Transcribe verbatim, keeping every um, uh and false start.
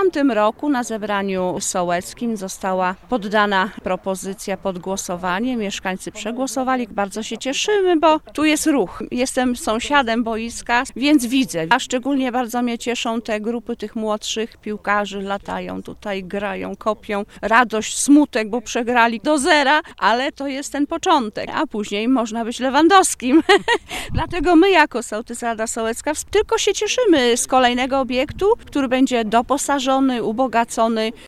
tamtym roku na zebraniu sołeckim została poddana propozycja pod głosowanie. Mieszkańcy przegłosowali. Bardzo się cieszymy, bo tu jest ruch. Jestem sąsiadem boiska, więc widzę. A szczególnie bardzo mnie cieszą te grupy tych młodszych piłkarzy. Latają tutaj, grają, kopią. Radość, smutek, bo przegrali do zera, ale to jest ten początek. A później można być Lewandowskim. Dlatego my jako sołtys Rada Sołecka tylko się cieszymy z kolejnego obiektu, który będzie doposażony, ubogacony.